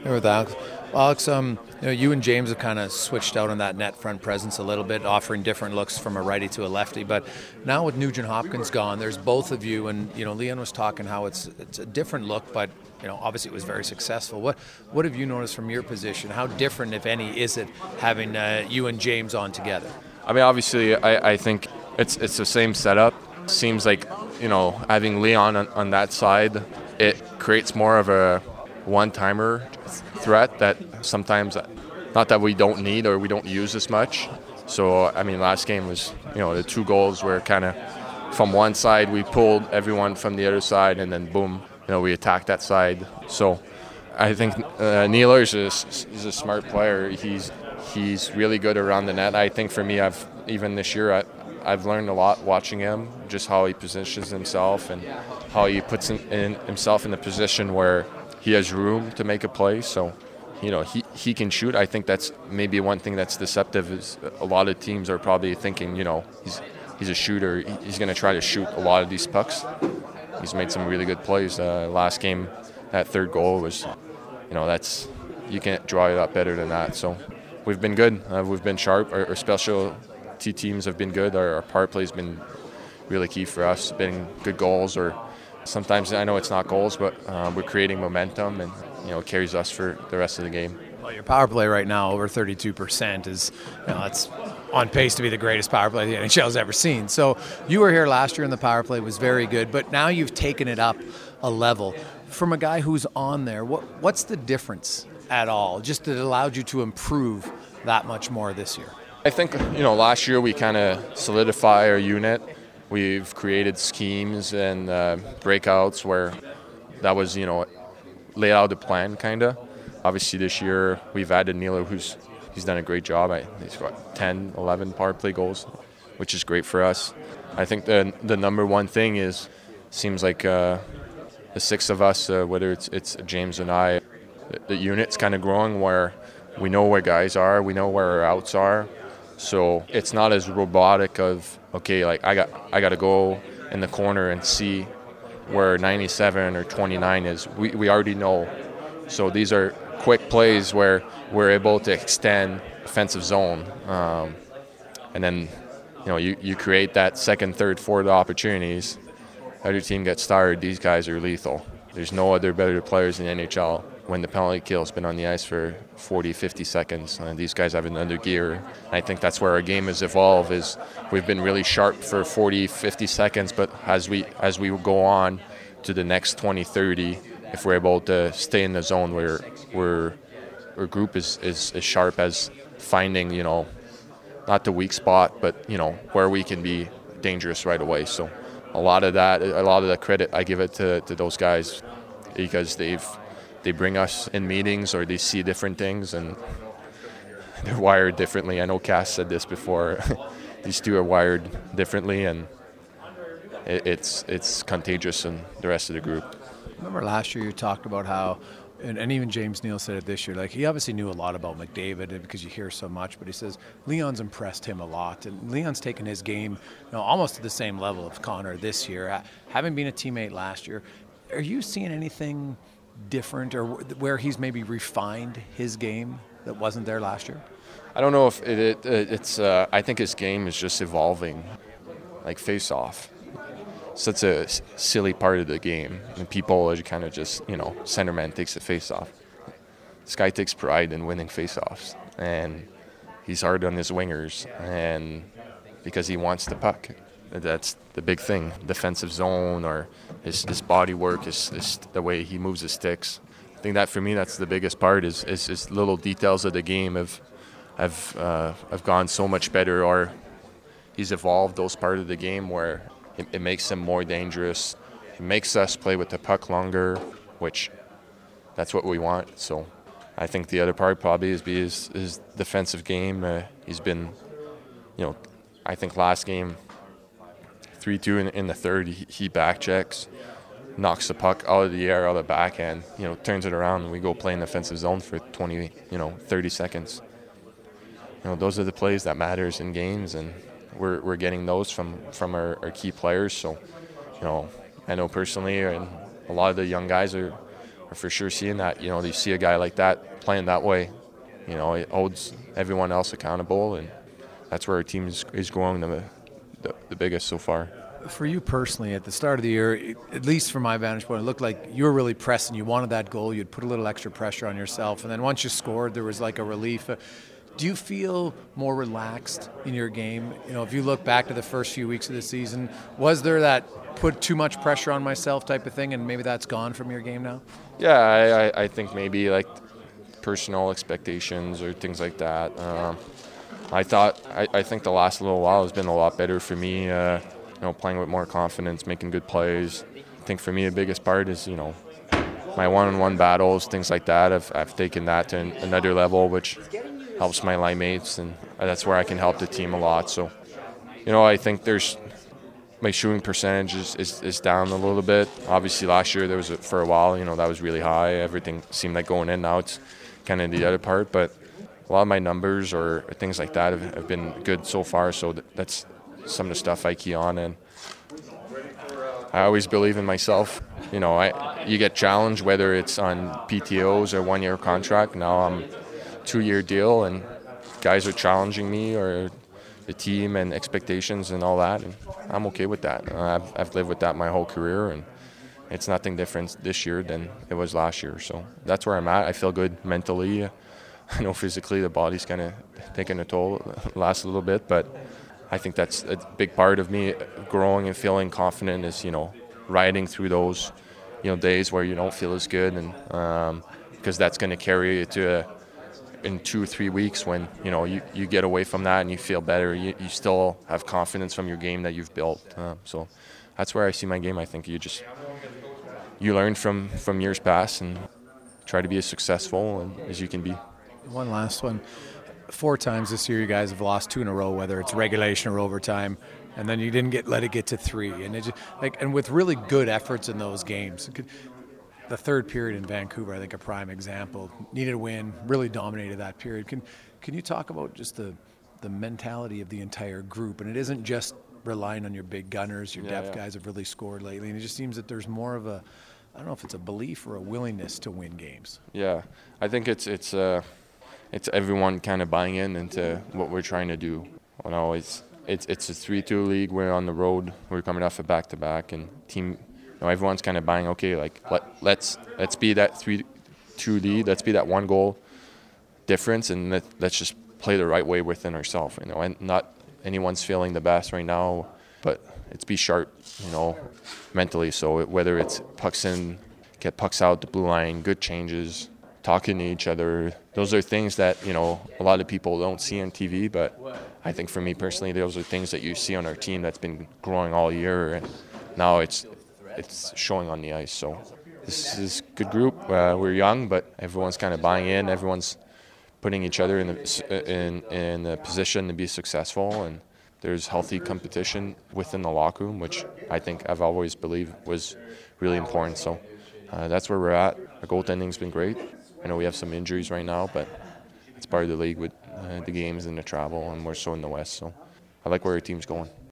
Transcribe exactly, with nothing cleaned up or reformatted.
Here with Alex. Alex, um, you know, you and James have kind of switched out on that net front presence a little bit, offering different looks from a righty to a lefty. But now with Nugent Hopkins gone, there's both of you, and you know, Leon was talking how it's it's a different look, but you know, obviously it was very successful. What what have you noticed from your position? How different, if any, is it having uh, you and James on together? I mean, obviously, I, I think it's it's the same setup. Seems like, you know, having Leon on, on that side, it creates more of a one-timer threat that sometimes, not that we don't need or we don't use as much. So, I mean, last game was, you know, the two goals were kind of from one side, we pulled everyone from the other side, and then boom, you know, we attacked that side. So I think uh, Neeler is a, is a smart player. He's he's really good around the net. I think for me, I've even this year, I, I've learned a lot watching him, just how he positions himself and how he puts in, in himself in a position where he has room to make a play. So, you know, he, he can shoot. I think that's maybe one thing that's deceptive is a lot of teams are probably thinking, you know, he's he's a shooter. He's going to try to shoot a lot of these pucks. He's made some really good plays. Uh, last game, that third goal was, you know, that's, you can't draw it up better than that. So we've been good. Uh, we've been sharp. Our, our specialty teams have been good. Our, our power play has been really key for us. Been good goals, or sometimes I know it's not goals, but uh, we're creating momentum, and you know, it carries us for the rest of the game. Well, your power play right now, over thirty-two percent, is, you know, that's on pace to be the greatest power play the N H L has ever seen. So you were here last year, and the power play was very good, but now you've taken it up a level. From a guy who's on there, what what's the difference at all, just that allowed you to improve that much more this year? I think, you know, last year we kind of solidify our unit. We've created schemes and uh, breakouts where that was, you know, laid out the plan, kind of. Obviously, this year we've added Neeler, who's he's done a great job. I, he's got ten, eleven power play goals, which is great for us. I think the the number one thing is, seems like uh, the six of us, uh, whether it's it's James and I, the, the unit's kind of growing where we know where guys are, we know where our outs are. So it's not as robotic of, okay, like I got I got to go in the corner and see where ninety-seven or twenty-nine is. We we already know. So these are quick plays where we're able to extend offensive zone. Um, and then, you know, you, you create that second, third, fourth opportunities. Other team gets tired. These guys are lethal. There's no other better players in the N H L when the penalty kill's been on the ice for forty, fifty seconds. And these guys have another gear. And I think that's where our game has evolved, is we've been really sharp for forty, fifty seconds, but as we as we go on to the next twenty, thirty, if we're able to stay in the zone where we're, our group is, is as sharp as finding, you know, not the weak spot, but, you know, where we can be dangerous right away. So a lot of that, a lot of the credit, I give it to, to those guys, because they've they bring us in meetings, or they see different things, and they're wired differently. I know Cass said this before. These two are wired differently, and it, it's it's contagious in the rest of the group. Remember last year you talked about how, and, and even James Neal said it this year, like he obviously knew a lot about McDavid because you hear so much, but he says Leon's impressed him a lot, and Leon's taken his game, you know, almost to the same level of Connor this year. Having been a teammate last year, are you seeing anything different, or where he's maybe refined his game that wasn't there last year? I don't know if it, it it's uh, I think his game is just evolving, like face-off. Such a silly part of the game, and people are kind of just, you know, centerman takes a face-off. This guy takes pride in winning face-offs, and he's hard on his wingers, and because he wants the puck. That's the big thing. Defensive zone, or his, his body work, is, is the way he moves his sticks. I think that for me, that's the biggest part. Is is, is little details of the game have have uh, have gone so much better, or he's evolved those part of the game where it, it makes him more dangerous. It makes us play with the puck longer, which that's what we want. So I think the other part probably is be his, his defensive game. Uh, he's been, you know, I think last game, three two in, in the third, he, he back checks, knocks the puck out of the air, out of the backhand, you know, turns it around, and we go play in the offensive zone for twenty, you know, thirty seconds. You know, those are the plays that matters in games, and we're we're getting those from, from our, our key players. So, you know, I know personally, and a lot of the young guys are, for sure seeing that. You know, you see a guy like that playing that way, you know, it holds everyone else accountable, and that's where our team is, is growing the, the the biggest so far. For you personally, at the start of the year, at least from my vantage point, it looked like you were really pressing. You wanted that goal. You'd put a little extra pressure on yourself. And then once you scored, there was like a relief. Uh, Do you feel more relaxed in your game? You know, if you look back to the first few weeks of the season, was there that put too much pressure on myself type of thing, and maybe that's gone from your game now? Yeah, I, I, I think maybe like personal expectations or things like that. Um, I thought, I, I think the last little while has been a lot better for me. Uh, you know, playing with more confidence, making good plays. I think for me the biggest part is, you know, my one-on-one battles, things like that. I've, I've taken that to another level, which helps my line mates, and that's where I can help the team a lot. So, you know, I think there's my shooting percentage is, is, is down a little bit. Obviously, last year there was a, for a while, you know, that was really high. Everything seemed like going in. Now it's kind of the other part, but a lot of my numbers or things like that have, have been good so far. So that's some of the stuff I key on, and I always believe in myself. You know, I you get challenged whether it's on P T Os or one-year contract. Now I'm two-year deal, and guys are challenging me or the team and expectations and all that, and I'm okay with that. Uh, I've, I've lived with that my whole career, and it's nothing different this year than it was last year. So that's where I'm at. I feel good mentally. I know physically the body's kind of taking a toll last a little bit, but I think that's a big part of me growing and feeling confident is, you know, riding through those, you know, days where you don't feel as good, and um, because that's going to carry you to a in two or three weeks when, you know, you, you get away from that and you feel better. You, you still have confidence from your game that you've built. Uh, so that's where I see my game. I think you just, you learn from, from years past and try to be as successful as you can be. One last one. Four times this year you guys have lost two in a row, whether it's regulation or overtime, and then you didn't get let it get to three. And it just, like, and with really good efforts in those games. The third period in Vancouver, I think a prime example, needed a win, really dominated that period. Can can you talk about just the the mentality of the entire group? And it isn't just relying on your big gunners, your yeah, depth yeah. guys have really scored lately, and it just seems that there's more of a, I don't know if it's a belief or a willingness to win games. Yeah, I think it's it's uh, it's everyone kind of buying in into what we're trying to do. You know, it's it's it's a three two league. We're on the road. We're coming off a back-to-back, and team. You know, everyone's kind of buying, okay, like let, let's let's be that three two lead, let's be that one goal difference, and let, let's just play the right way within ourselves. You know, and not anyone's feeling the best right now, but it's be sharp, you know, mentally. So whether it's pucks in, get pucks out the blue line, good changes, talking to each other, those are things that, you know, a lot of people don't see on T V, but I think for me personally, those are things that you see on our team that's been growing all year, and now it's it's showing on the ice. So this is a good group. Uh, we're young, but everyone's kind of buying in. Everyone's putting each other in the, in in a position to be successful, and there's healthy competition within the locker room, which I think I've always believed was really important. So uh, that's where we're at. Our goaltending's been great. I know we have some injuries right now, but it's part of the league with uh, the games and the travel, and we're so in the West. So I like where our team's going.